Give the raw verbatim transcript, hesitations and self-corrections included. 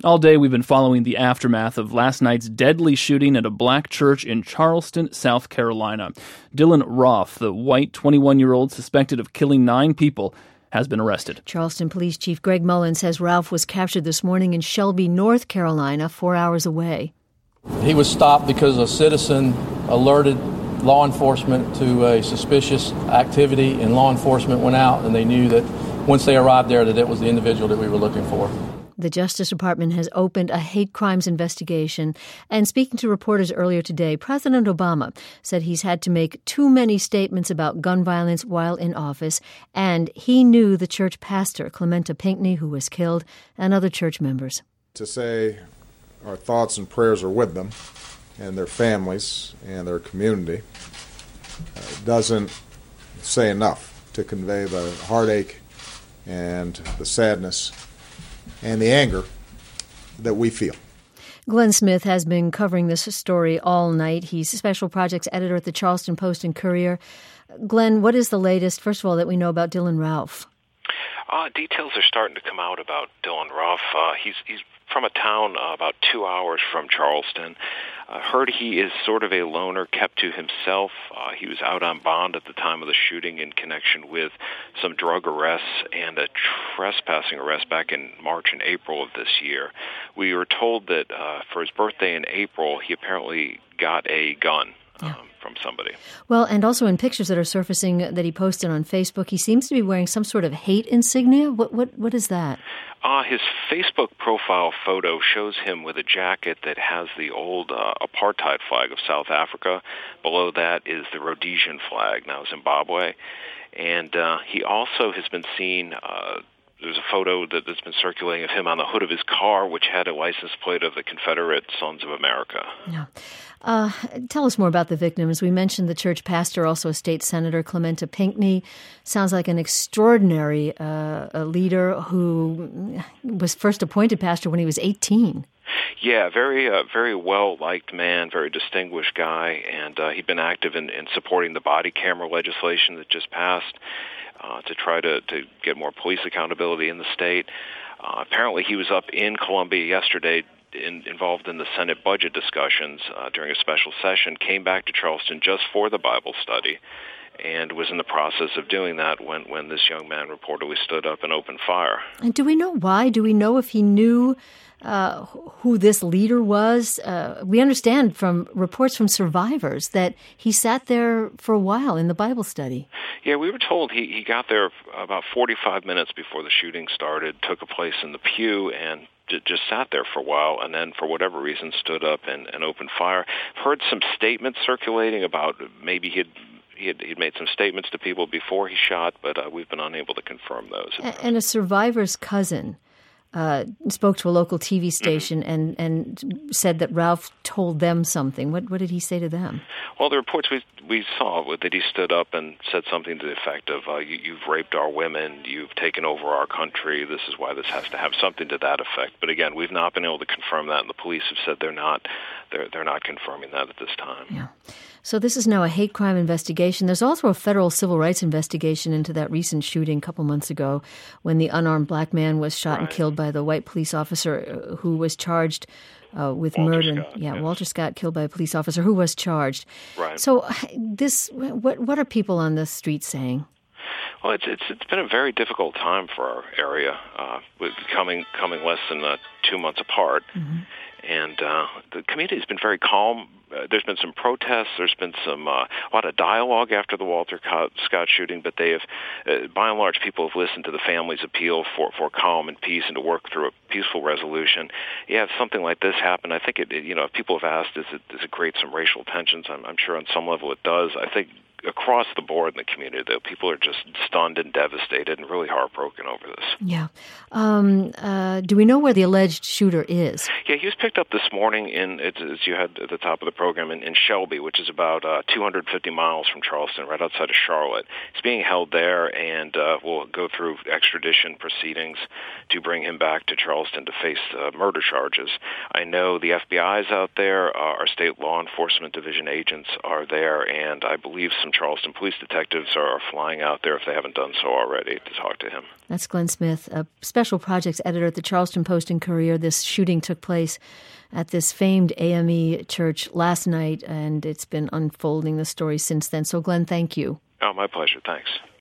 All day we've been following the aftermath of last night's deadly shooting at a black church in Charleston, South Carolina. Dylan Roth, the white twenty-one-year-old suspected of killing nine people, has been arrested. Charleston Police Chief Greg Mullen says Ralph was captured this morning in Shelby, North Carolina, four hours away. He was stopped because a citizen alerted law enforcement to a suspicious activity, and law enforcement went out and they knew that once they arrived there that it was the individual that we were looking for. The Justice Department has opened a hate crimes investigation. And speaking to reporters earlier today, President Obama said he's had to make too many statements about gun violence while in office, and he knew the church pastor, Clementa Pinckney, who was killed, and other church members. To say our thoughts and prayers are with them and their families and their community uh, doesn't say enough to convey the heartache and the sadness and the anger that we feel. Glenn Smith has been covering this story all night. He's special projects editor at the Charleston Post and Courier. Glenn, what is the latest, first of all, that we know about Dylan Ralph? Uh, details are starting to come out about Dylan Ralph. Uh, he's he's from a town uh, about two hours from Charleston. I uh, heard he is sort of a loner, kept to himself. Uh, he was out on bond at the time of the shooting in connection with some drug arrests and a trespassing arrest back in March and April of this year. We were told that uh, for his birthday in April, he apparently got a gun. Yeah. Um, from somebody. Well, and also in pictures that are surfacing that he posted on Facebook, he seems to be wearing some sort of hate insignia. What what what is that? Uh, his Facebook profile photo shows him with a jacket that has the old uh, apartheid flag of South Africa. Below that is the Rhodesian flag, now Zimbabwe. And uh, he also has been seen... Uh, There's a photo that, that's been circulating of him on the hood of his car, which had a license plate of the Confederate Sons of America. Yeah. Uh, tell us more about the victims. We mentioned the church pastor, also a state senator, Clementa Pinckney. Sounds like an extraordinary uh, a leader who was first appointed pastor when he was eighteen. Yeah, very uh, very well-liked man, very distinguished guy, and uh, he'd been active in, in supporting the body camera legislation that just passed. Uh, to try to, to get more police accountability in the state. Uh, apparently he was up in Columbia yesterday in, involved in the Senate budget discussions uh, during a special session, came back to Charleston just for the Bible study, and was in the process of doing that when, when this young man reportedly stood up and opened fire. And do we know why? Do we know if he knew uh, who this leader was? Uh, we understand from reports from survivors that he sat there for a while in the Bible study. Yeah, we were told he, he got there about forty-five minutes before the shooting started, took a place in the pew, and j- just sat there for a while, and then for whatever reason stood up and, and opened fire. Heard some statements circulating about maybe he'd He had he'd made some statements to people before he shot, but uh, we've been unable to confirm those. And a survivor's cousin uh, spoke to a local T V station mm-hmm. and, and said that Ralph told them something. What what did he say to them? Well, the reports we we saw were that he stood up and said something to the effect of, uh, you, you've raped our women, you've taken over our country, this is why this has to have something to that effect. But again, we've not been able to confirm that, and the police have said they're not they're they're not confirming that at this time. Yeah. So this is now a hate crime investigation. There's also a federal civil rights investigation into that recent shooting a couple months ago when the unarmed black man was shot right. and killed by the white police officer who was charged uh, with Walter murder. Scott, yeah, yes. Walter Scott killed by a police officer who was charged. Right. So this, what what are people on the street saying? Well, it's it's it's been a very difficult time for our area, uh, with coming coming less than uh, two months apart. Mm-hmm. And uh, the community has been very calm. Uh, there's been some protests. There's been some uh, a lot of dialogue after the Walter Scott shooting, but they have, uh, by and large, people have listened to the family's appeal for, for calm and peace and to work through a peaceful resolution. Yeah, if something like this happened, I think it, it you know, if people have asked, does it, does it create some racial tensions? I'm, I'm sure on some level it does. I think across the board in the community, though, people are just stunned and devastated and really heartbroken over this. Yeah. Um, uh, do we know where the alleged shooter is? Yeah, he was picked up this morning in, as you had at the top of the program, in, in Shelby, which is about uh, two hundred fifty miles from Charleston, right outside of Charlotte. He's being held there, and uh, we'll go through extradition proceedings to bring him back to Charleston to face uh, murder charges. I know the F B I is out there. Uh, our state law enforcement division agents are there, and I believe some Charleston police detectives are flying out there, if they haven't done so already, to talk to him. That's Glenn Smith, a special projects editor at the Charleston Post and Courier. This shooting took place at this famed A M E church last night, and it's been unfolding the story since then. So, Glenn, thank you. Oh, my pleasure. Thanks.